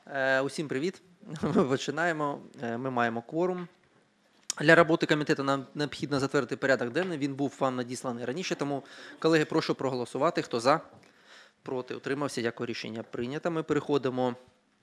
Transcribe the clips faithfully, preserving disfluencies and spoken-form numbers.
Е, Усім привіт. Ми починаємо. Е, Ми маємо кворум. Для роботи комітету нам необхідно затвердити порядок денний. Він був вам надісланий раніше, тому, колеги, прошу проголосувати. Хто за? Проти? Утримався? Дякую, рішення прийнято. Ми переходимо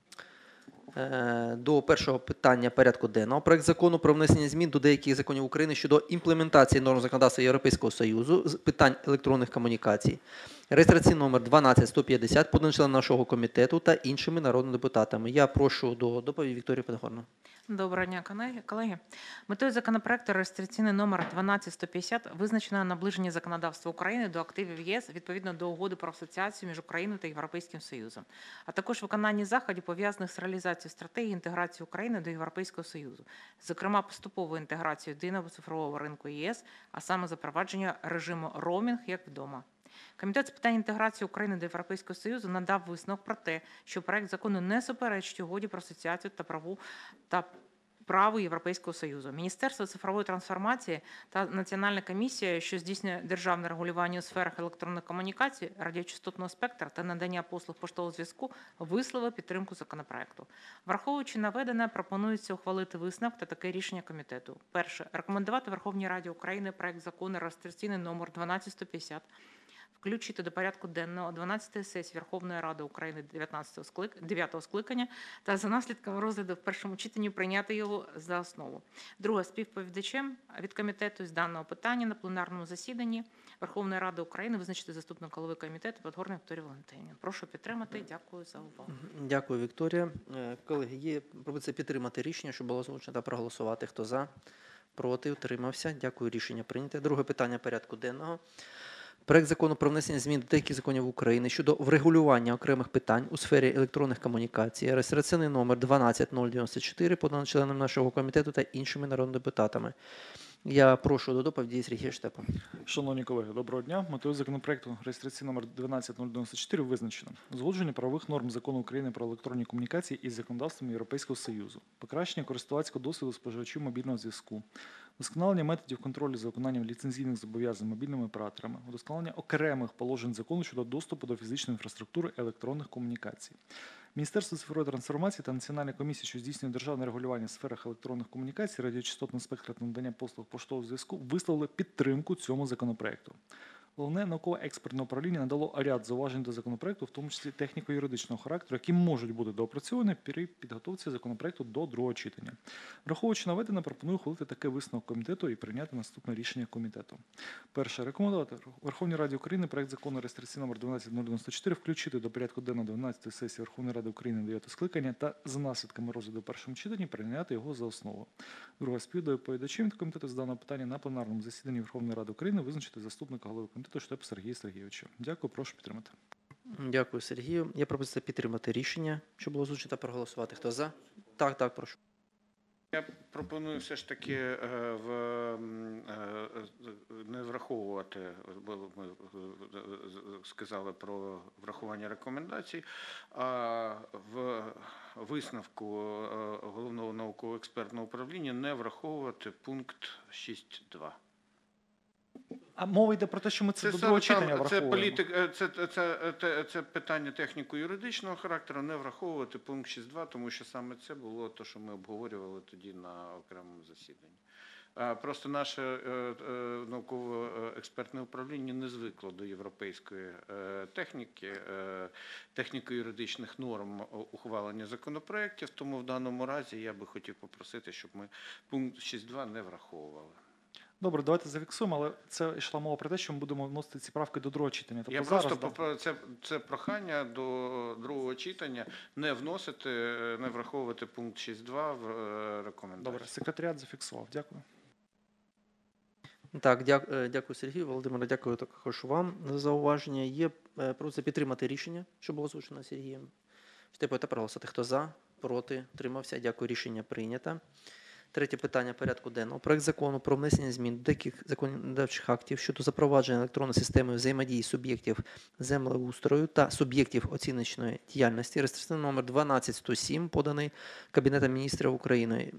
е, до першого питання порядку денного. Проект закону про внесення змін до деяких законів України щодо імплементації норм законодавства Європейського Союзу з питань електронних комунікацій. Реєстраційний номер дванадцять сто п'ятдесят, поданий членом нашого комітету та іншими народними депутатами. Я прошу до доповіді Вікторію Петгорну. Доброго дня, колеги. Метою законопроекту реєстраційний номер дванадцять сто п'ятдесят визначено наближення законодавства України до активів ЄС відповідно до угоди про асоціацію між Україною та Європейським Союзом, а також виконання заходів, пов'язаних з реалізацією стратегії інтеграції України до Європейського Союзу, зокрема поступовою інтеграцією єдиного цифрового ринку ЄС, а саме запровадження режиму роумінг як вдома. Комітет з питань інтеграції України до Європейського Союзу надав висновок про те, що проект закону не суперечить угоді про асоціацію та праву та праву Європейського Союзу. Міністерство цифрової трансформації та Національна комісія, що здійснює державне регулювання у сферах електронних комунікацій, радіочастотного спектра та надання послуг поштового зв'язку висловили підтримку законопроекту. Враховуючи наведене, пропонується ухвалити висновок та таке рішення комітету. Перше. Рекомендувати Верховній Раді України проект закону реєстраційний номер дванадцять сто п'ятдесят включити до порядку денного дванадцятої сесії Верховної Ради України дев'ятого скликання та за наслідками розгляду в першому читанні прийняти його за основу. Друге, співповідачем від комітету з даного питання на пленарному засіданні Верховної Ради України визначити заступника голови комітету Подгорну Вікторію Валентинівну. Прошу підтримати. Дякую за увагу. Дякую, Вікторія. Колеги, є пропозиція підтримати рішення, щоб було озвучено та проголосувати. Хто за? Проти? Утримався? Дякую, рішення прийнято. Друге питання порядку денного. Проект закону про внесення змін до деяких законів України щодо врегулювання окремих питань у сфері електронних комунікацій. Реєстраційний номер дванадцять нуль дев'яносто чотири, поданий членом нашого комітету та іншими народними депутатами. Я прошу до доповіді Сергія Штепа. Шановні колеги, доброго дня. Метою законопроекту реєстраційний номер дванадцять нуль дев'яносто чотири визначено узгодження правових норм Закону України про електронні комунікації із законодавством Європейського Союзу, покращення користувацького досвіду споживачів мобільного зв'язку, вдосконалення методів контролю за виконанням ліцензійних зобов'язань мобільними операторами, вдосконалення окремих положень закону щодо доступу до фізичної інфраструктури електронних комунікацій. Міністерство цифрової трансформації та Національна комісія, що здійснює державне регулювання в сферах електронних комунікацій, радіочастотного спектра та надання послуг поштового зв'язку, висловили підтримку цьому законопроекту. Головне науково-експертне управління надало ряд зауважень до законопроекту, в тому числі техніко-юридичного характеру, які можуть бути доопрацьовані при підготовці законопроекту до другого читання. Враховуючи наведене, пропоную ухвалити такий висновок комітету і прийняти наступне рішення комітету. Перше. Рекомендувати Верховній Раді України проект закону реєстраційний номер дванадцять нуль дев'яносто чотири включити до порядку денного дванадцятої сесії Верховної Ради України дев'ятого скликання та за наслідками розгляду в першому читанні прийняти його за основу. Друге. Співдоповідачем від комітету з даного питання на пленарному засіданні Верховної Ради України визначити заступника голови комітету Штепа Сергія Сергійовича. Дякую, прошу підтримати. Дякую, Сергію. Я пропозиція підтримати рішення, щоб було озвучено та проголосувати. Хто за? Так, так, прошу. Я пропоную все ж таки в, не враховувати, бо ми сказали про врахування рекомендацій, а в висновку Головного науково-експертного управління не враховувати пункт шість два. А мова йде про те, що ми це, це до другого читання враховуємо. Це, політик, це, це, це, це, це питання техніко-юридичного характеру, не враховувати пункт шість два, тому що саме це було те, що ми обговорювали тоді на окремому засіданні. Просто наше науково-експертне управління не звикло до європейської техніки, техніко-юридичних норм ухвалення законопроєктів, тому в даному разі я би хотів попросити, щоб ми пункт шість два не враховували. Добре, давайте зафіксуємо, але це йшла мова про те, що ми будемо вносити ці правки до другого читання. Тобто Я зараз, просто попро... це, це прохання до другого читання не вносити, не враховувати пункт шість два в рекомендації. Добре, секретаріат зафіксував. Дякую. Так, дякую, дякую Сергію. Володимире, дякую також вам за зауваження. Є пропозиція підтримати рішення, що було озвучено Сергієм. Штепа та проголосувати. Хто за? Проти? Утримався? Дякую, рішення прийнято. Третє питання порядку денного. Проект закону про внесення змін до деяких законодавчих актів щодо запровадження електронної системи взаємодії суб'єктів землеустрою та суб'єктів оціночної діяльності. Реєстраційний номер дванадцять сто сім, поданий Кабінетом міністрів України.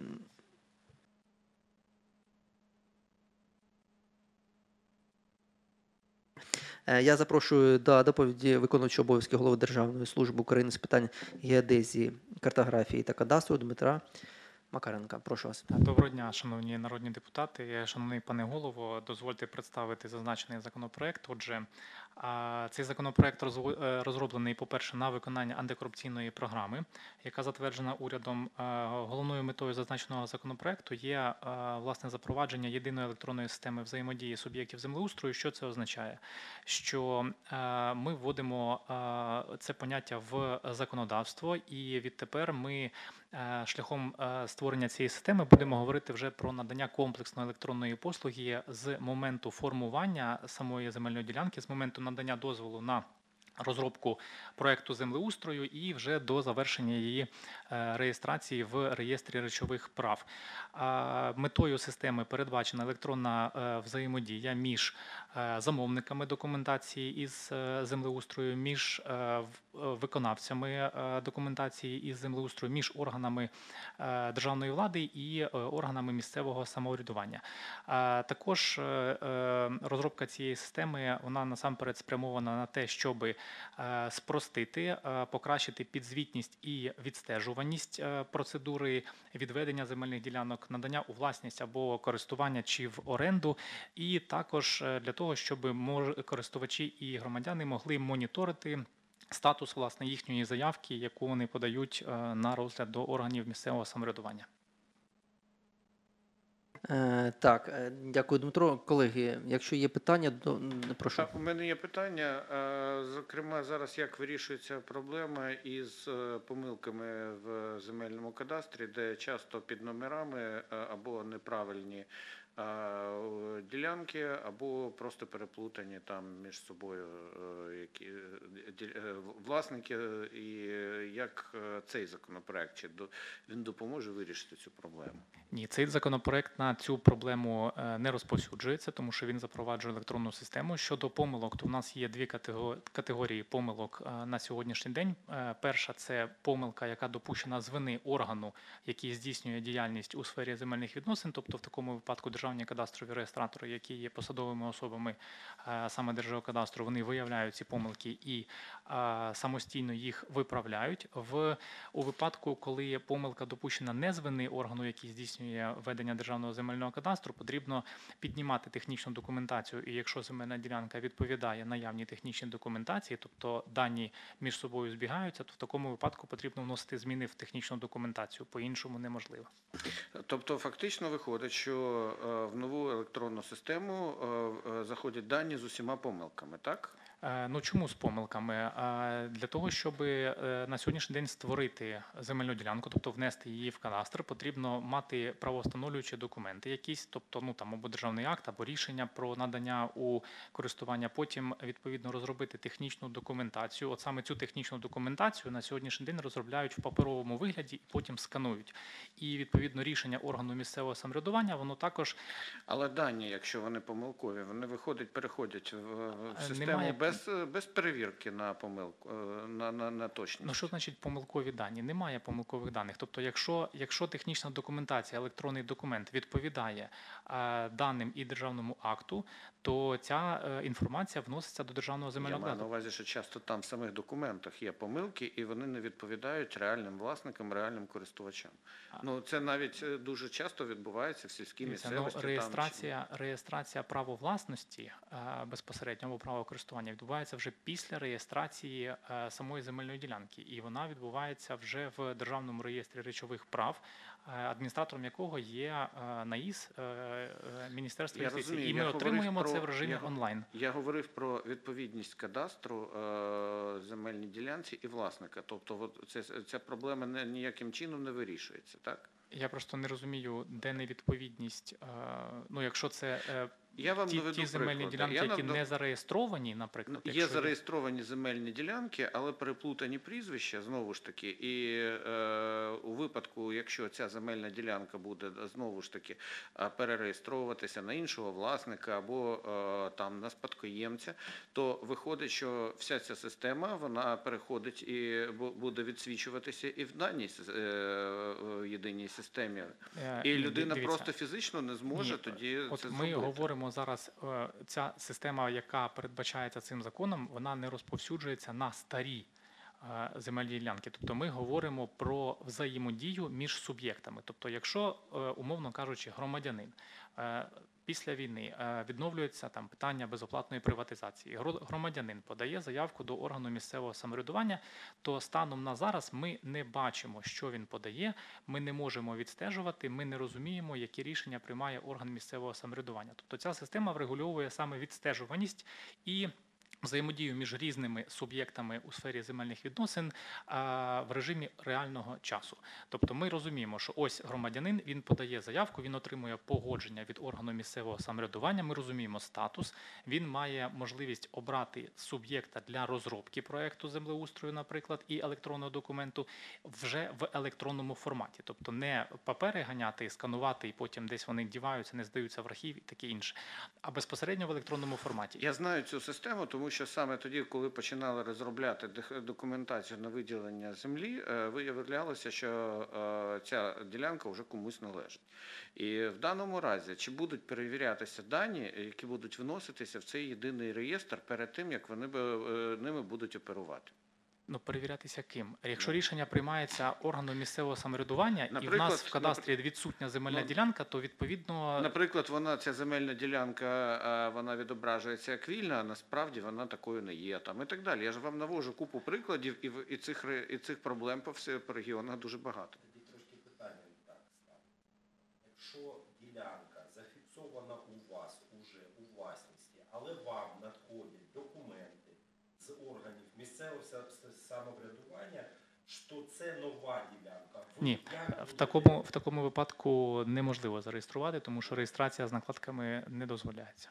Я запрошую до доповіді виконуючого обов'язки голови Державної служби України з питань геодезії, картографії та кадастру Дмитра Макаренка. Прошу вас. Доброго дня, шановні народні депутати, шановний пане голово. Дозвольте представити зазначений законопроект. Отже, а, цей законопроект розво- е, розроблений, по-перше, на виконання антикорупційної програми, яка затверджена урядом. А, Головною метою зазначеного законопроекту є а, власне запровадження єдиної електронної системи взаємодії суб'єктів землеустрою. Що це означає? Що е, ми вводимо е, це поняття в законодавство, і відтепер ми е, шляхом е, створення цієї системи будемо говорити вже про надання комплексної електронної послуги з моменту формування самої земельної ділянки, з моменту надання дозволу на розробку проекту землеустрою і вже до завершення її е, реєстрації в реєстрі речових прав. А метою системи передбачена електронна е, взаємодія між е, замовниками документації із е, землеустрою, між е, в- е, виконавцями е, документації із землеустрою, між органами е, державної влади і е, органами місцевого самоврядування. А Також е, е, розробка цієї системи, вона насамперед спрямована на те, щоб спростити, е, покращити підзвітність і відстежуваність е, процедури відведення земельних ділянок, надання у власність або користування чи в оренду, і також е, для того, щоб мож- користувачі і громадяни могли моніторити статус власне їхньої заявки, яку вони подають е, на розгляд до органів місцевого самоврядування. Е, Так, е, дякую, Дмитро. Колеги, якщо є питання, то м, прошу. Так, у мене є питання. Е, Зокрема, зараз як вирішується проблема із е, помилками в земельному кадастрі, де часто під номерами е, або неправильні е, ділянки, або просто переплутані там між собою е, які е, ді- е, власники, і як е, цей законопроект, чи до- він допоможе вирішити цю проблему? Ні, цей законопроект на цю проблему е, не розповсюджується, тому що він запроваджує електронну систему. Щодо помилок, то в нас є дві катего- категорії помилок е, на сьогоднішній день. Е, Перша – це помилка, яка допущена з вини органу, який здійснює діяльність у сфері земельних відносин, тобто в такому випадку державні кадастрові реєстратори, які є посадовими особами е, саме Держгеокадастру, вони виявляють ці помилки і е, самостійно їх виправляють. В у випадку, коли помилка допущена не з вини органу, який здійснює ведення державного земельного кадастру, потрібно піднімати технічну документацію. І якщо земельна ділянка відповідає наявній технічній документації, тобто дані між собою збігаються, то в такому випадку потрібно вносити зміни в технічну документацію. По-іншому неможливо. Тобто фактично виходить, що е, в нову електронну систему е, е, заходять дані з усіма помилками, так? Е, Ну чому з помилками? Е, Для того, щоб е, на сьогоднішній день створити земельну ділянку, тобто внести її в кадастр, потрібно мати правовстановлюючі документи якісь, тобто ну там або державний акт, або рішення про надання у користування. Потім відповідно розробити технічну документацію. От саме цю технічну документацію на сьогоднішній день розробляють в паперовому вигляді і потім сканують. І відповідно рішення органу місцевого самоврядування, воно також Але дані, якщо вони помилкові, вони виходять, переходять в, в Е, систему немає- без, без перевірки на помилку, е, на, на, на точність. Ну, що значить помилкові дані? Немає помилкових даних. Тобто, якщо, якщо технічна документація, електронний документ відповідає е, даним і державному акту, то ця е, інформація вноситься до державного Я земельного маю на кадастру. увазі, що часто там в самих документах є помилки, і вони не відповідають реальним власникам, реальним користувачам. Ну, це навіть е, дуже часто відбувається в сільській Дивіться, ну, місцевості. там, чи- реєстрація, реєстрація право власності е, безпосередньо або право користування відбувається вже після реєстрації е, самої земельної ділянки, і вона відбувається вже в державному реєстрі речових прав, е, адміністратором якого є е, НАІС, е, е, Міністерство Я юстиції. розумію, І ми я говорив отримуємо про- це в режимі я го- онлайн. Я говорив про відповідність кадастру е, земельній ділянці і власника. Тобто, от це, ця проблема не, ніяким чином не вирішується, так? Я просто не розумію, де невідповідність. е, Ну, якщо це е, Я вам ті, наведу ті земельні приклади. ділянки, Я які наведу- не зареєстровані, наприклад, Ну, Є якщо зареєстровані земельні ділянки, але переплутані прізвища, знову ж таки. І е, у випадку, якщо ця земельна ділянка буде е, знову ж таки е, перереєстровуватися на іншого власника або е, там на спадкоємця, то виходить, що вся ця система вона переходить і бу- буде відсвічуватися і в даній с- е, е, єдиній системі. е, І ні, людина дивіться. просто фізично не зможе Ні, тоді От це ми зробити. говоримо зараз, е, ця система, яка передбачається цим законом, вона не розповсюджується на старі е, земельні ділянки. Тобто ми говоримо про взаємодію між суб'єктами. Тобто, якщо, е, умовно кажучи, громадянин е, після війни е, відновлюється там питання безоплатної приватизації, гро- громадянин подає заявку до органу місцевого самоврядування, то станом на зараз ми не бачимо, що він подає, ми не можемо відстежувати, ми не розуміємо, які рішення приймає орган місцевого самоврядування. Тобто ця система врегульовує саме відстежуваність і взаємодію між різними суб'єктами у сфері земельних відносин а, в режимі реального часу. Тобто ми розуміємо, що ось громадянин, він подає заявку, він отримує погодження від органу місцевого самоврядування, ми розуміємо статус, він має можливість обрати суб'єкта для розробки проекту землеустрою, наприклад, і електронного документу вже в електронному форматі. Тобто не папери ганяти, сканувати, і потім десь вони діваються, не здаються в архів і таке інше, а безпосередньо в електронному форматі. Я знаю цю систему, тому що саме тоді, коли починали розробляти дох- документацію на виділення землі, е, виявлялося, що е, ця ділянка вже комусь належить. І в даному разі, чи будуть перевірятися дані, які будуть вноситися в цей єдиний реєстр перед тим, як вони б, е, ними будуть оперувати? Ну, перевірятися ким? Якщо рішення приймається органом місцевого самоврядування, і в Наприклад, нас в кадастрі відсутня земельна ну, ділянка, то відповідно Наприклад, вона, ця земельна ділянка, е, вона відображується як вільна, а насправді вона такою не є, там, і так далі. Я ж вам навожу купу прикладів, і, в- і, цих, ре- і цих проблем по всіх по регіонах дуже багато. Тоді трошки питання не так стане. Якщо ділянка зафіксована у вас уже у власності, але вам надходять документи з органів місцевого са- самоврядування, що це нова ділянка. Ви Ні, як в будете- такому, в такому випадку неможливо зареєструвати, тому що реєстрація з накладками не дозволяється.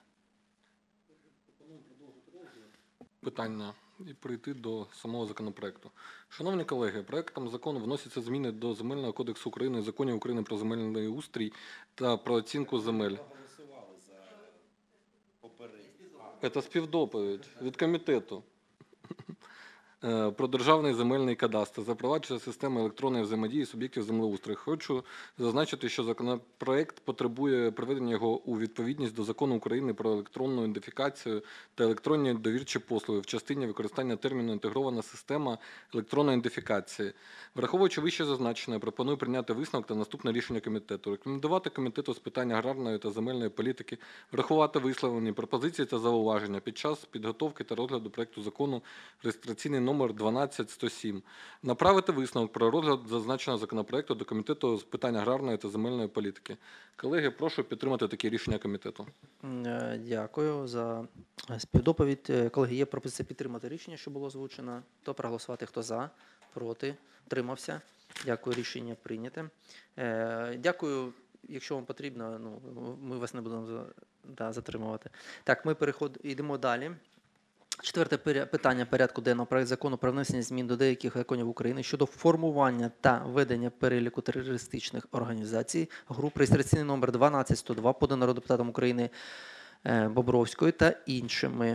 питання і перейти до самого законопроекту. Шановні колеги, проектом закону вносяться зміни до Земельного кодексу України, законів України про земельний устрій та про оцінку земель. Ви голосували за попередній. А, Це співдоповідь від комітету. Е, Про державний земельний кадастр, запроваджує систему електронної взаємодії суб'єктів землеустрою. Хочу зазначити, що законопроект потребує приведення його у відповідність до Закону України про електронну ідентифікацію та електронні довірчі послуги в частині використання терміну «інтегрована система електронної ідентифікації». Враховуючи вище зазначене, пропоную прийняти висновок та наступне рішення комітету. Рекомендувати комітету з питань аграрної та земельної політики врахувати висловлені пропозиції та зауваження під час підготовки та розгляду проекту закону реєстраційний номер дванадцять сто сім. Направити висновок про розгляд зазначеного законопроекту до комітету з питань аграрної та земельної політики. Колеги, прошу підтримати такі рішення комітету. Е, Дякую за е, співдоповідь. Е, Колеги, є пропозиція підтримати рішення, що було озвучено. То проголосувати, хто за, проти, утримався. Дякую, рішення прийняте. Е, Дякую. Якщо вам потрібно, ну, ми вас не будемо за- да, затримувати. Так, ми переход... йдемо далі. Четверте пиря- питання порядку денного. Проект закону про внесення змін до деяких законів України щодо формування та ведення переліку терористичних організацій, груп, реєстраційний номер дванадцять сто два, поданий народним депутатом України е, Бобровською та іншими.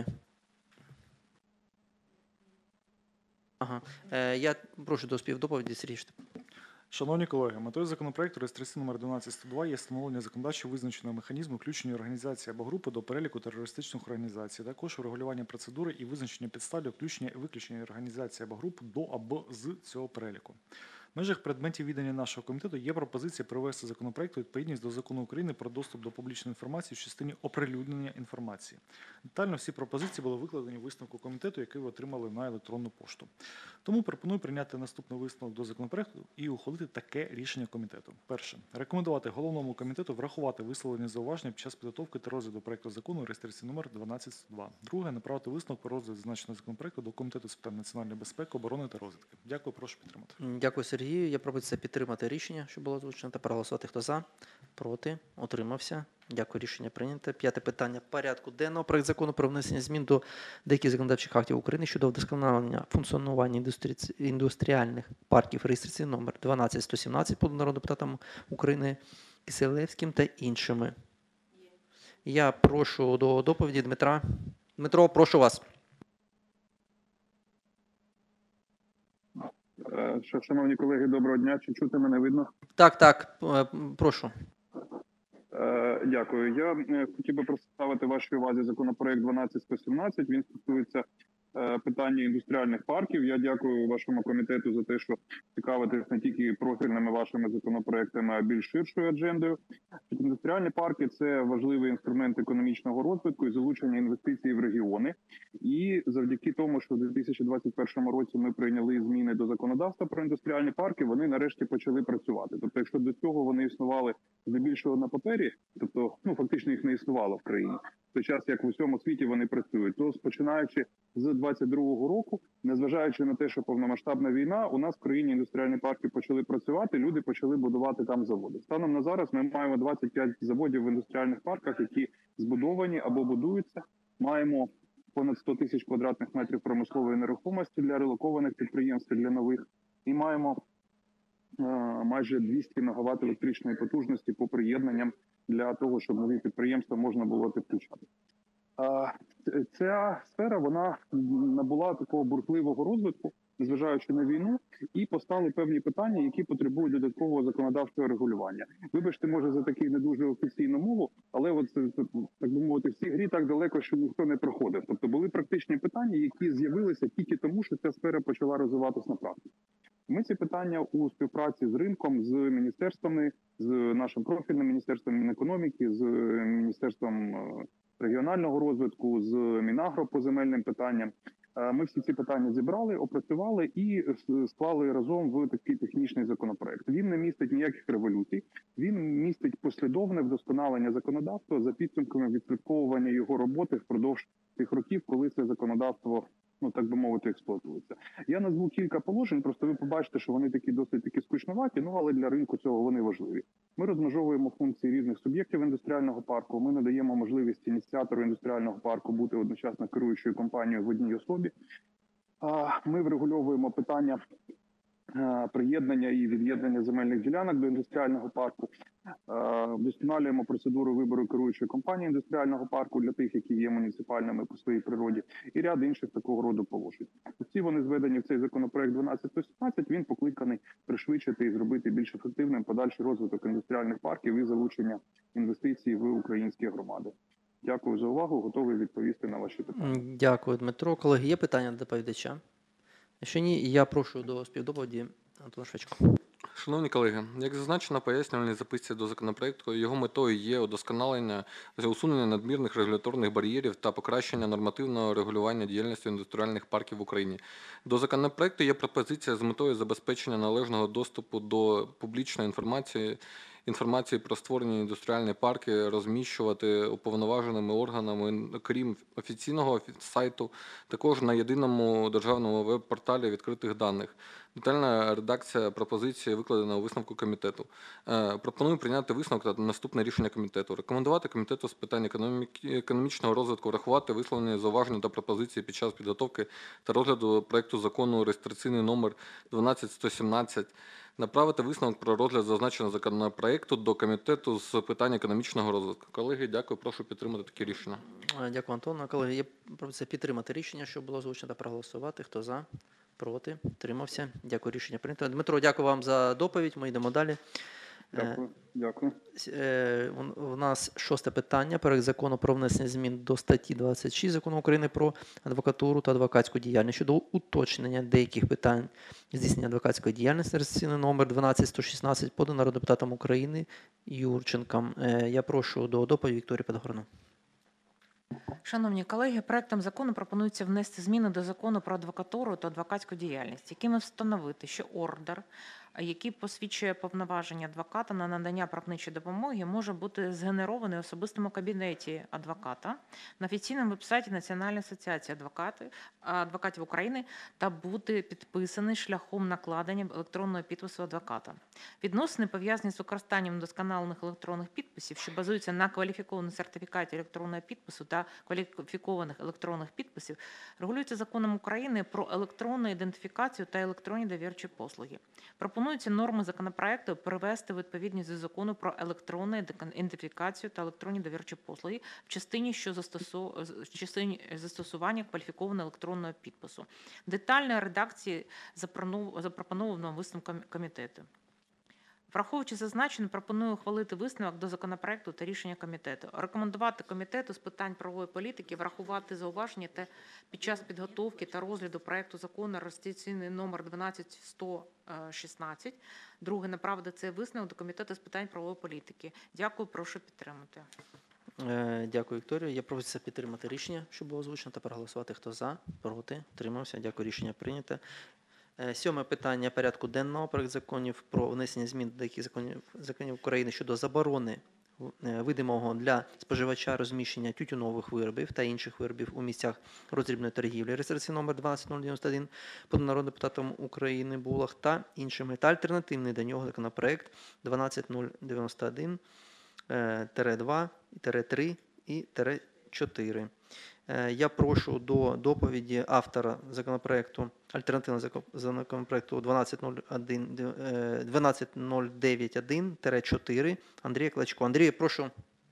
Ага. Е, Я прошу до співдоповіді Сергій Штеп- Шановні колеги, метою законопроекту реєстраційний номер дванадцять сто два є встановлення законодавчо визначеного механізму включення організації або групи до переліку терористичних організацій, також врегулювання процедури і визначення підстав для включення і виключення організації або груп до або з цього переліку. В межах предметів відання нашого комітету є пропозиція привести законопроект у відповідність до Закону України про доступ до публічної інформації в частині оприлюднення інформації. Детально всі пропозиції були викладені в висновку комітету, який ви отримали на електронну пошту. Тому пропоную прийняти наступний висновок до законопроекту і ухвалити таке рішення комітету. Перше. Рекомендувати головному комітету врахувати висловлені зауваження під час підготовки та розгляду проекту закону реєстраційний номер дванадцять сто два. Друге. Направити висновок про розгляд зазначеного законопроекту до Комітету з питань національної безпеки, оборони та розвідки. Дякую, прошу підтримати. Дякую, Сергію. Є пропозиція підтримати рішення, що було озвучено, та проголосувати. Хто за, проти, утримався. Дякую, рішення прийнято. П'яте питання порядку денного. Проект закону про внесення змін до деяких законодавчих актів України щодо вдосконалення функціонування індустрі- індустріальних парків. Реєстраційний номер дванадцять сто сімнадцять, поданий народним депутатом України Киселевським та іншими. Я прошу до доповіді Дмитра. Дмитро, прошу вас. Е, що, Шановні колеги, доброго дня. Чи чути мене видно? Так, так, е, прошу. Е, Дякую. Я е, хотів би представити вашій увазі законопроект дванадцять сто сімнадцять. Він стосується е, питання індустріальних парків. Я дякую вашому комітету за те, що цікавитесь не тільки профільними вашими законопроектами, а більш ширшою аджендою. Індустріальні парки – це важливий інструмент економічного розвитку і залучення інвестицій в регіони. І завдяки тому, що в дві тисячі двадцять першому році ми прийняли зміни до законодавства про індустріальні парки, вони нарешті почали працювати. Тобто, якщо до цього вони існували здебільшого на папері, тобто ну фактично їх не існувало в країні, в той час як в усьому світі вони працюють, то починаючи з двадцять другого року, незважаючи на те, що повномасштабна війна, у нас в країні індустріальні парки почали працювати, люди почали будувати там заводи. Станом на зараз ми маємо двадцять п'ять заводів в індустріальних парках, які збудовані або будуються. Маємо понад сто тисяч квадратних метрів промислової нерухомості для релокованих підприємств, для нових. І маємо е, майже двісті мегаватт електричної потужності по приєднанням для того, щоб нові підприємства можна було підключати. Е, ця сфера, вона набула такого бурхливого розвитку, незважаючи на війну, і постали певні питання, які потребують додаткового законодавчого регулювання. Вибачте, може, за таку не дуже офіційну мову, але от, так би мовити, в цій грі так далеко, що ніхто не проходив. Тобто були практичні питання, які з'явилися тільки тому, що ця сфера почала розвиватися на практиці. Ми ці питання у співпраці з ринком, з міністерствами, з нашим профільним міністерством Мінекономіки, з міністерством регіонального розвитку, з Мінагро по земельним питанням. Ми всі ці питання зібрали, опрацювали і склали разом в такий технічний законопроект. Він не містить ніяких революцій, він містить послідовне вдосконалення законодавства за підсумками відслідковування його роботи впродовж тих років, коли це законодавство, ну так би мовити, експлуатується. Я назву кілька положень, просто ви побачите, що вони такі досить такі скучноваті, ну але для ринку цього вони важливі. Ми розмежовуємо функції різних суб'єктів індустріального парку, ми надаємо можливість ініціатору індустріального парку бути одночасно керуючою компанією в одній особі. Ми врегульовуємо питання приєднання і від'єднання земельних ділянок до індустріального парку. Вдосконалюємо процедуру вибору керуючої компанії індустріального парку для тих, які є муніципальними по своїй природі, і ряд інших такого роду положень. Усі вони зведені в цей законопроект дванадцять сто сімнадцять, він покликаний пришвидшити і зробити більш ефективним подальший розвиток індустріальних парків і залучення інвестицій в українські громади. Дякую за увагу, готовий відповісти на ваші питання. Дякую, Дмитро. Колеги, є питання до доповідача? Якщо ні, я прошу до співдоповіді Антона Швачко. Шановні колеги, як зазначено в пояснювальній записці до законопроекту, його метою є удосконалення, усунення надмірних регуляторних бар'єрів та покращення нормативного регулювання діяльності індустріальних парків в Україні. До законопроекту є пропозиція з метою забезпечення належного доступу до публічної інформації, інформації про створені індустріальні парки розміщувати уповноваженими органами, крім офіційного сайту, також на єдиному державному веб-порталі відкритих даних. Детальна редакція пропозиції викладена у висновку комітету. Е, пропоную прийняти висновок та наступне рішення комітету. Рекомендувати комітету з питань економіки, економічного розвитку врахувати висловлені зауваження та пропозиції під час підготовки та розгляду проекту закону реєстраційний номер дванадцять сто сімнадцять. Направити висновок про розгляд зазначеного законопроекту до комітету з питань економічного розвитку. Колеги, дякую, прошу підтримати такі рішення. Дякую, Антон. Колеги, є пропозиція підтримати рішення, що було озвучено, та проголосувати. Хто за? Проти? Тримався? Дякую, рішення прийнято. Дмитро, дякую вам за доповідь. Ми йдемо далі. Дякую. Дякую. Е, У нас шосте питання. Проект закону про внесення змін до статті двадцять шість Закону України про адвокатуру та адвокатську діяльність щодо уточнення деяких питань здійснення адвокатської діяльності, реєстраційний номер дванадцять сто шістнадцять, поданий народним депутатом України Юрченком. Е, Я прошу до доповіді Вікторію Подгорну. Шановні колеги, проектом закону пропонується внести зміни до Закону про адвокатуру та адвокатську діяльність, якими встановити, що ордер, який посвідчує повноваження адвоката на надання правничої допомоги, може бути згенерований в особистому кабінеті адвоката на офіційному вебсайті Національної асоціації адвокатів, адвокатів України та бути підписаний шляхом накладення електронного підпису адвоката. Відносини, пов'язані з використанням вдосконалених електронних підписів, що базуються на кваліфікованому сертифікаті електронного підпису та кваліфікованих електронних підписів, регулюються Законом України про електронну ідентифікацію та електронні довірчі послуги. Пропонуються норми законопроекту привести у відповідність до Закону про електронну ідентифікацію та електронні довірчі послуги в частині, що застосу... в частині застосування кваліфікованого електронного підпису. Детальна редакція запропонована висновком комітету. Враховуючи зазначене, пропоную ухвалити висновок до законопроекту та рішення комітету. Рекомендувати комітету з питань правової політики врахувати зауваження та під час підготовки та розгляду проекту закону реєстраційний номер дванадцять сто шістнадцять. Друге, направити цей висновок до комітету з питань правової політики. Дякую, прошу підтримати. Е, Дякую, Вікторія. Я прошу підтримати рішення, що було озвучено, та проголосувати. Хто за, проти, утримався. Дякую, рішення прийнято. Е, Сьоме питання порядку денного. Проект законів про внесення змін до деяких законів, законів України щодо заборони е, видимого для споживача розміщення тютюнових виробів та інших виробів у місцях роздрібної торгівлі. Реєстраційний номер двадцять нуль дев'яносто один, поданий народним депутатом України Булах та іншими, та альтернативний до нього законопроект дванадцять нуль дев'яносто один два, три і чотири. Я прошу до доповіді автора законопроекту, альтернативного законопроекту дванадцять нуль дев'ять один чотири Андрія Клочко. Андрій, прошу.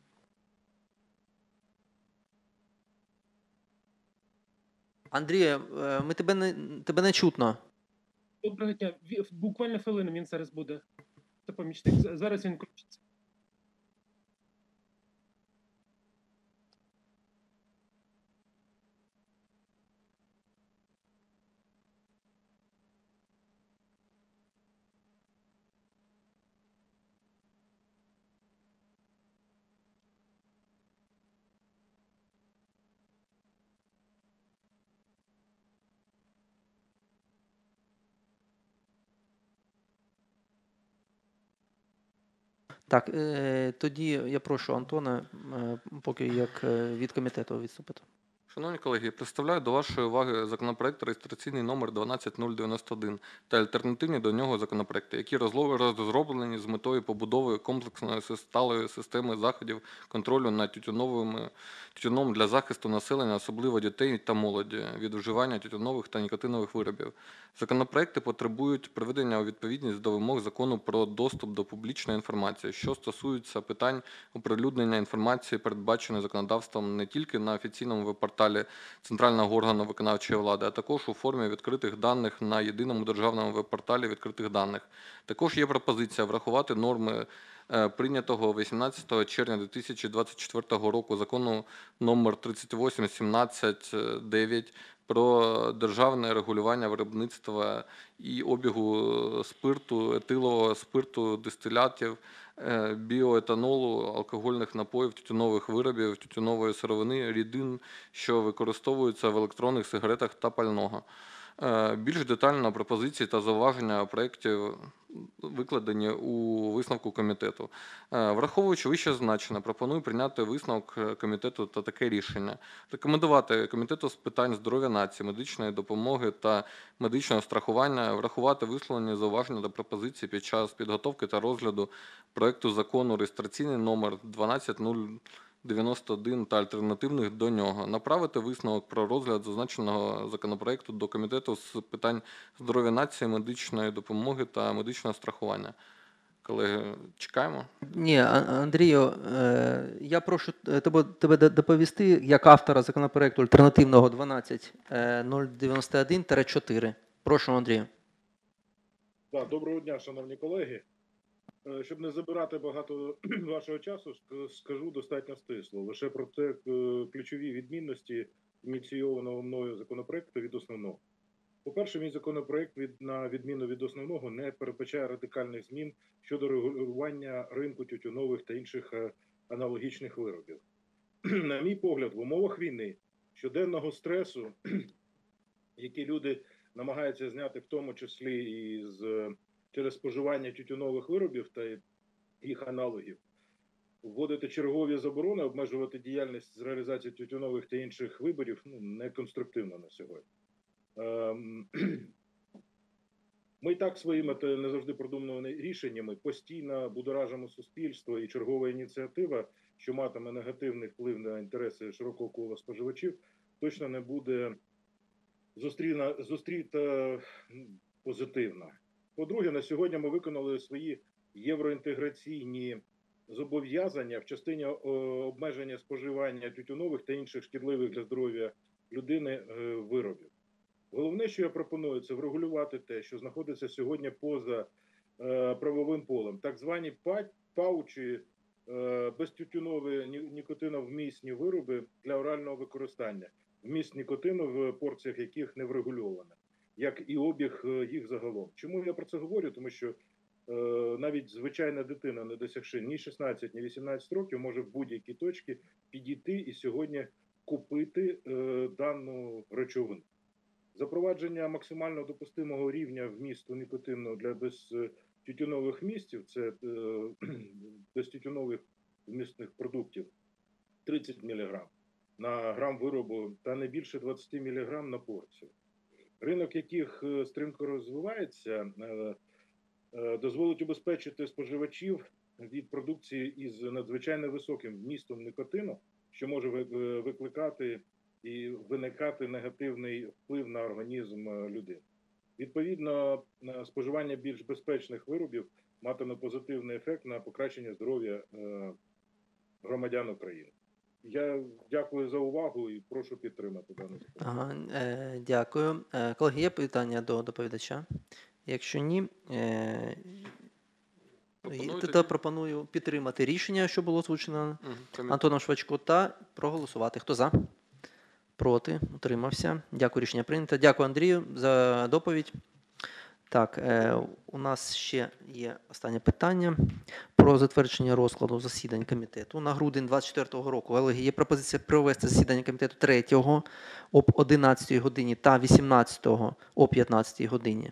Андрій, ми тебе не, тебе не чутно. Доброго дня. Ві- Буквально хвилину він зараз буде. Це помічник. З- Зараз він включиться. Так, е, тоді я прошу Антона, е, поки як е, від комітету відступити. Шановні колеги, представляю до вашої уваги законопроект реєстраційний номер дванадцять нуль дев'яносто один та альтернативні до нього законопроекти, які розло- розроблені з метою побудови комплексної сис- сталої системи заходів контролю над тютюновими тютюном для захисту населення, особливо дітей та молоді, від вживання тютюнових та нікотинових виробів. Законопроекти потребують приведення у відповідність до вимог закону про доступ до публічної інформації, що стосуються питань оприлюднення інформації, передбаченої законодавством не тільки на офіційному веб-порталі центрального органу виконавчої влади, а також у формі відкритих даних на єдиному державному веб-порталі відкритих даних. Також є пропозиція врахувати норми е, прийнятого вісімнадцятого червня дві тисячі двадцять четвертого року закону номер тридцять вісім сімнадцять дев'ять про державне регулювання виробництва і обігу спирту, етилового спирту, дистилятів, е, біоетанолу, алкогольних напоїв, тютюнових виробів, тютюнової сировини, рідин, що використовуються в електронних сигаретах та пального. Е, Більш детально пропозиції та зауваження проєктів викладені у висновку комітету. Е, Враховуючи вище зазначене, пропоную прийняти висновок е, комітету та таке рішення. Рекомендувати комітету з питань здоров'я нації, медичної допомоги та медичного страхування врахувати висловлені зауваження та пропозиції під час підготовки та розгляду проекту закону реєстраційний номер дванадцять нуль дев'яносто один та альтернативних до нього. Направити висновок про розгляд зазначеного законопроекту до комітету з питань здоров'я нації, медичної допомоги та медичного страхування. Колеги, чекаємо. Ні, А- Андрію, е, я прошу е, тебе, тебе д- доповісти як автора законопроекту альтернативного дванадцять нуль дев'яносто один чотири. Прошу, Андрію. Так, доброго дня, шановні колеги. Е, Щоб не забирати багато вашого часу, ск- скажу достатньо стисло. Лише про те е, ключові відмінності ініційованого мною законопроекту від основного. По-перше, мій законопроект, від, на відміну від основного, не передбачає радикальних змін щодо регулювання ринку тютюнових та інших е, аналогічних виробів. На мій погляд, в умовах війни, щоденного стресу, який люди намагаються зняти, в тому числі і з через споживання тютюнових виробів та їх аналогів, вводити чергові заборони, обмежувати діяльність з реалізації тютюнових та інших виборів ну, не конструктивно на сьогодні. Ем, Ми і так своїми та не завжди продуманими рішеннями постійно будоражимо суспільство, і чергова ініціатива, що матиме негативний вплив на інтереси широкого кола споживачів, точно не буде зустріна, зустріта м, позитивно. По-друге, на сьогодні ми виконали свої євроінтеграційні зобов'язання в частині е, обмеження споживання тютюнових та інших шкідливих для здоров'я людини е, виробів. Головне, що я пропоную, це врегулювати те, що знаходиться сьогодні поза е, правовим полем. Так звані па- паучі, е, безтютюнові ні- нікотиновмісні вироби для орального використання. Вміст нікотину в порціях яких не врегульовано, як і обіг е, їх загалом. Чому я про це говорю? Тому що е, навіть звичайна дитина, не досягши ні шістнадцять, ні вісімнадцять років, може в будь-якій точці підійти і сьогодні купити е, дану речовину. Запровадження максимально допустимого рівня вмісту нікотину для безтютюнових містів, це е, безтютюнових вмісних продуктів, тридцять міліграм на грам виробу та не більше двадцять міліграм на порцію. Ринок яких е, стрімко розвивається, е, е, дозволить убезпечити споживачів від продукції із надзвичайно високим вмістом никотину, що може ви- викликати і виникати негативний вплив на організм е, людини. Відповідно, е, споживання більш безпечних виробів матиме позитивний ефект на покращення здоров'я е, громадян України. Я дякую за увагу і прошу підтримати дану справу. Ага, е, дякую. Е, колеги, є питання до доповідача? Якщо ні, е, Пропоную тоді тоді? пропоную підтримати рішення, що було озвучено Мгм, комітет. Антоном Швачко, та проголосувати. Хто за? Проти? Утримався. Дякую, рішення прийнято. Дякую, Андрію, за доповідь. Так, е, у нас ще є останнє питання про затвердження розкладу засідань комітету на грудень двадцять четвертого року. Колеги, є пропозиція провести засідання комітету третього об одинадцятій годині та вісімнадцятого о п'ятнадцятій годині.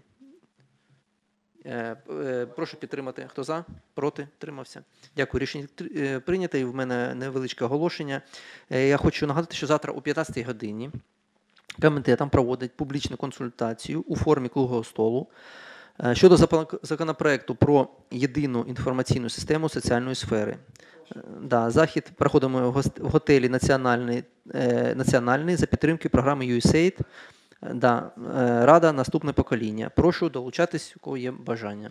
Е, е, Прошу підтримати. Хто за? Проти? Тримався. Дякую. Рішення тр- е, прийнято. І в мене невеличке оголошення. Е, Я хочу нагадати, що завтра о п'ятнадцятій годині комітетом проводить публічну консультацію у формі круглого столу е, щодо запо- законопроекту про єдину інформаційну систему соціальної сфери. Е, Да, захід проходимо в гос- в готелі Національний, е, Національний за підтримки програми ю ес ей ай ді. Е, Да, е, Рада наступне покоління. Прошу долучатись, у кого є бажання.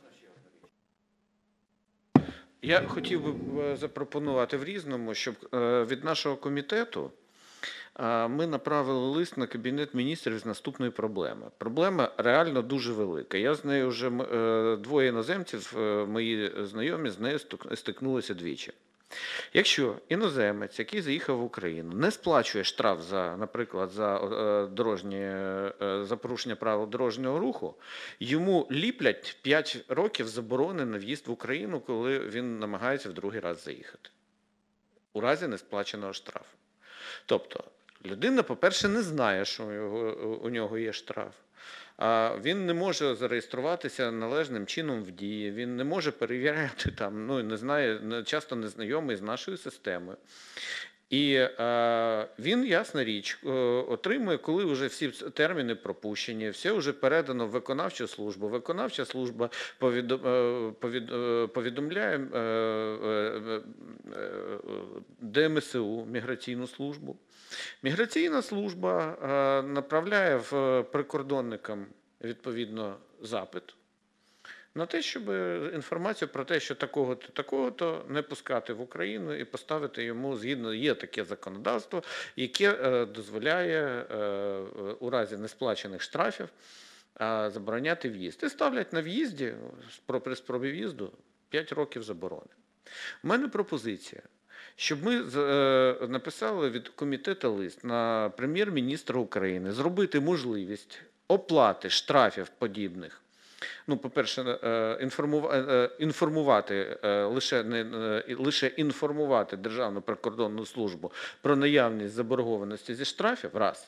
Я хотів би е, запропонувати в Різному, щоб е, від нашого комітету е, ми направили лист на Кабінет міністрів з наступної проблеми. Проблема реально дуже велика. Я з нею вже м- е, двоє іноземців, е, мої знайомі, з нею стик- стикнулися двічі. Якщо іноземець, який заїхав в Україну, не сплачує штраф за, наприклад, за е, дорожні, е, за порушення правил дорожнього руху, йому ліплять п'ять років заборони на в'їзд в Україну, коли він намагається в другий раз заїхати, у разі несплаченого штрафу. Тобто людина, по-перше, не знає, що у нього, у нього є штраф. А він не може зареєструватися належним чином в дії, він не може перевіряти там, ну не знає, не- часто не знайомий з нашою системою. І е, він, ясна річ, е, отримує, коли вже всі терміни пропущені, все вже передано в виконавчу службу. Виконавча служба повідо- е, повід- е, повідомляє е, е, е, де ем ес у, міграційну службу. Міграційна служба е, направляє в прикордонникам відповідно запит на те, щоб інформацію про те, що такого-то, такого-то не пускати в Україну і поставити йому, згідно, є таке законодавство, яке е, дозволяє е, у разі несплачених штрафів е, забороняти в'їзд. І ставлять на в'їзді, спро- при спробі в'їзду, п'ять років заборони. У мене пропозиція, щоб ми з- е, написали від комітету лист на прем'єр-міністра України, зробити можливість оплати штрафів подібних. Ну, по-перше, е, інформува- е, інформувати е, лише не е, лише інформувати Державну прикордонну службу про наявність заборгованості зі штрафів, раз.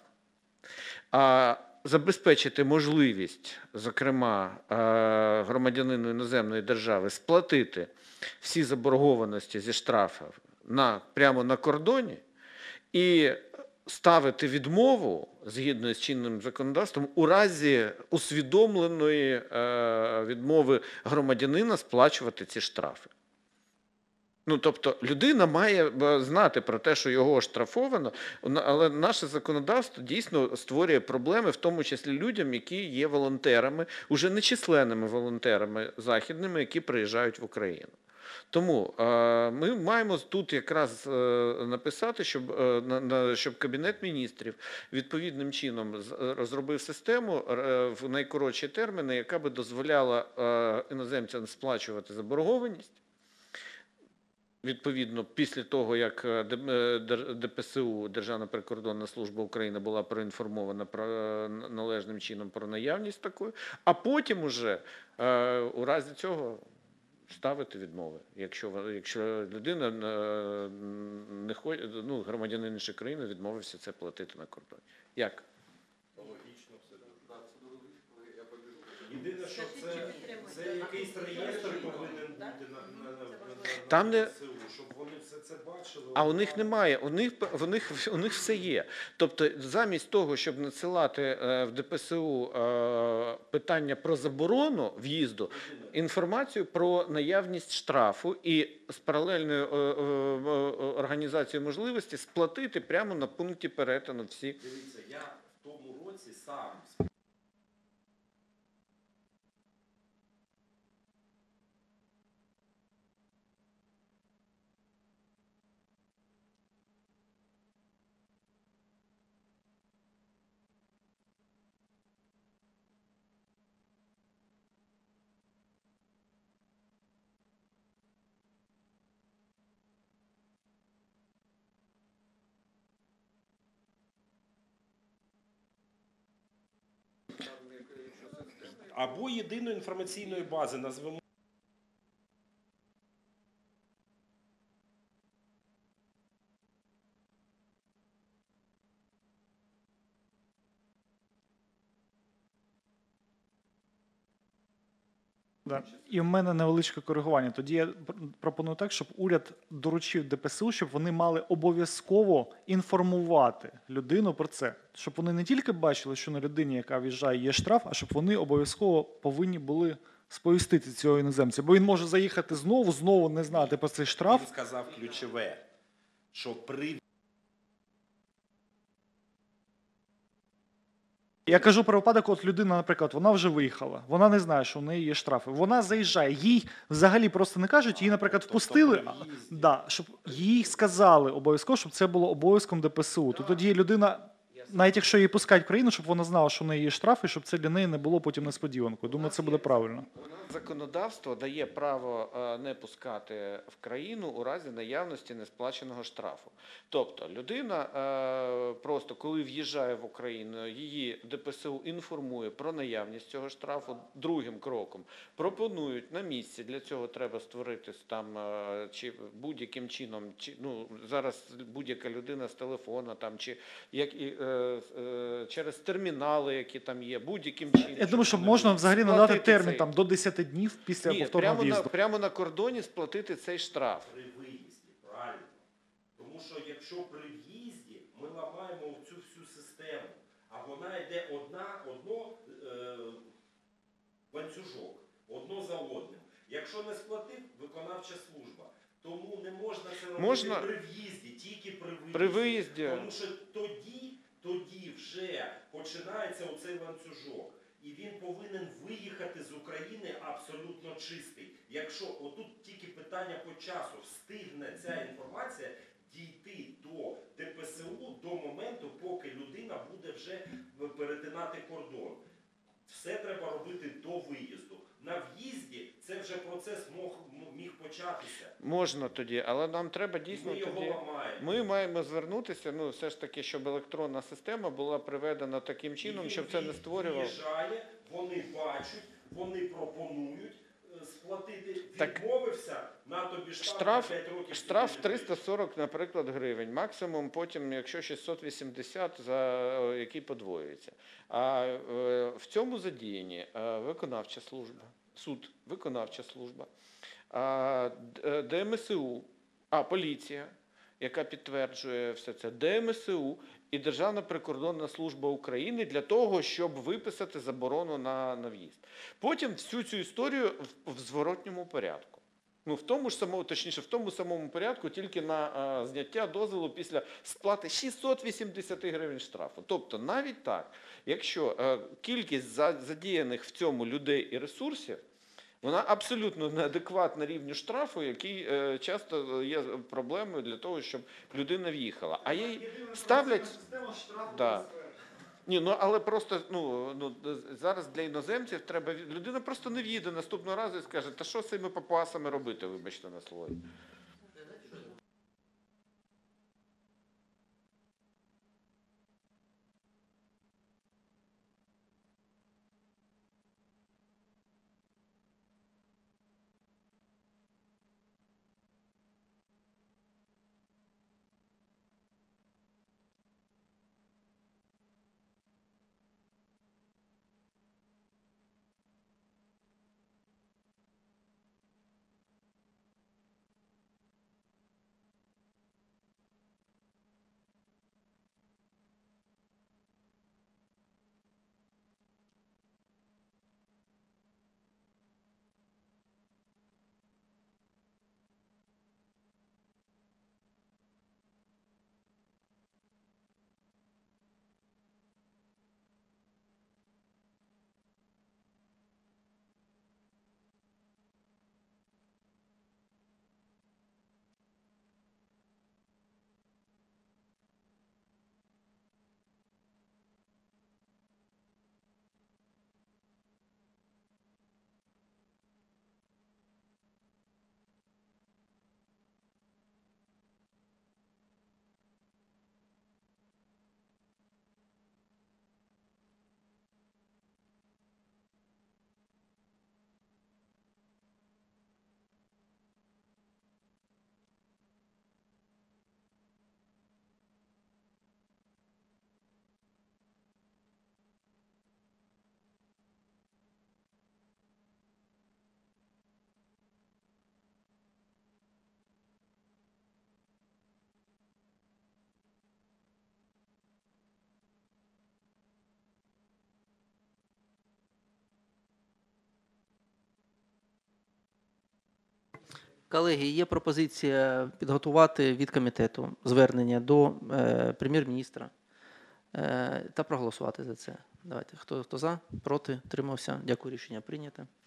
А забезпечити можливість, зокрема, е, громадянину іноземної держави сплатити всі заборгованості зі штрафів на, прямо на кордоні і ставити відмову згідно з чинним законодавством у разі усвідомленої е, відмови громадянина сплачувати ці штрафи. Ну, тобто людина має е, знати про те, що його оштрафовано, на- але наше законодавство дійсно створює проблеми, в тому числі людям, які є волонтерами, уже нечисленними волонтерами західними, які приїжджають в Україну. Тому е, ми маємо тут якраз е, написати, щоб, е, на, на, щоб Кабінет міністрів відповідним чином з- е, розробив систему е, в найкоротші терміни, яка би дозволяла е, іноземцям сплачувати заборгованість. Відповідно, після того, як е, Д- е, Дер- ДПСУ, Державна прикордонна служба України, була проінформована про, е, належним чином про наявність такої, а потім уже е, у разі цього ставити відмови. Якщо, вона- якщо людина е, не хо- ну, громадянин іншої країни відмовився це платити на кордоні. Як? Логічно все. Єдине, що це, це якийсь реєстр повинен бути на, на, на, на, Там на не- ДПСУ, щоб вони все це бачили. А у них немає, у них, у них, у них все є. Тобто замість того, щоб надсилати е, в ДПСУ е, питання про заборону в'їзду, інформацію про наявність штрафу і з паралельною е, е, е, організацією можливості сплатити прямо на пункті перетину всі. Дивіться, я в тому році сам або єдиної інформаційної бази назвемо. Да. І в мене невеличке коригування. Тоді я пр- пропоную так, щоб уряд доручив ДПСУ, щоб вони мали обов'язково інформувати людину про це. Щоб вони не тільки бачили, що на людині, яка в'їжджає, є штраф, а щоб вони обов'язково повинні були сповістити цього іноземця. Бо він може заїхати знову, знову не знати про цей штраф. Він сказав ключове, що при Я кажу про випадок, от людина, наприклад, вона вже виїхала, вона не знає, що в неї є штрафи. Вона заїжджає, їй взагалі просто не кажуть, її, наприклад, впустили, при а- в'їзді. да, щоб їй сказали обов'язково, щоб це було обов'язком ДПСУ. То тоді людина, навіть якщо її пускають в країну, щоб вона знала, що в неї є штрафи, щоб це для неї не було потім несподіванкою. Думаю, це буде правильно. Законодавство дає право е, не пускати в країну у разі наявності несплаченого штрафу. Тобто людина е, просто коли в'їжджає в Україну, її ДПСУ інформує про наявність цього штрафу. Другим кроком пропонують на місці. Для цього треба створити там е, чи будь-яким чином, чи ну зараз будь-яка людина з телефона там чи як і е, е, через термінали, які там є, будь-яким чином. Я думаю, що вони можна будуть взагалі надати сплатити термін цей- там до десяти днів після Ні, повторного прямо на, в'їзду. прямо на кордоні сплатити цей штраф. при виїзді, правильно. Тому що якщо при в'їзді ми ламаємо цю всю систему, а вона йде одна, одно е, ланцюжок, одно за одним. Якщо не сплатив, виконавча служба. Тому не можна це робити Можна. при в'їзді, тільки при виїзді. При виїзді. Тому що тоді, тоді вже починається оцей ланцюжок. І він повинен виїхати з України абсолютно чистий. Якщо отут тільки питання по часу, встигне ця інформація дійти до ДПСУ до моменту, поки людина буде вже перетинати кордон. Все треба робити до виїзду. На в'їзді це вже процес мог, міг початися. Можна тоді, але нам треба дійсно Ми його тоді. ламаємо. Ми маємо звернутися, ну все ж таки, щоб електронна система була приведена таким чином, І щоб він це не створювало. Виїжджає, вони бачать, вони пропонують е, сплатити. Так, Відмовився, на тобі штраф, Штраф, на п'ять років. штраф сидіти. триста сорок, наприклад, гривень. Максимум потім, якщо шістсот вісімдесят, за е, який подвоюється. А е, в цьому задіяні е, виконавча служба, суд, виконавча служба, а, Д- ДМСУ, а поліція, яка підтверджує все це, ДМСУ і Державна прикордонна служба України для того, щоб виписати заборону на, на в'їзд. Потім всю цю історію в, в зворотньому порядку. Ну, в тому ж самому, точніше, в тому самому порядку, тільки на а, зняття дозволу після сплати шістсот вісімдесят гривень штрафу. Тобто, навіть так, якщо а, кількість за- задіяних в цьому людей і ресурсів Вона абсолютно неадекватна рівню штрафу, який е, часто є проблемою для того, щоб людина в'їхала. А їй ставлять... Да. Ні, ну але просто ну, ну зараз для іноземців треба людина просто не в'їде наступного разу і скаже, та що з цими папуасами робити, вибачте на слові. Колеги, є пропозиція підготувати від комітету звернення до е, прем'єр-міністра е, та проголосувати за це. Давайте, хто, хто за, проти, тримався. Дякую, рішення прийнято.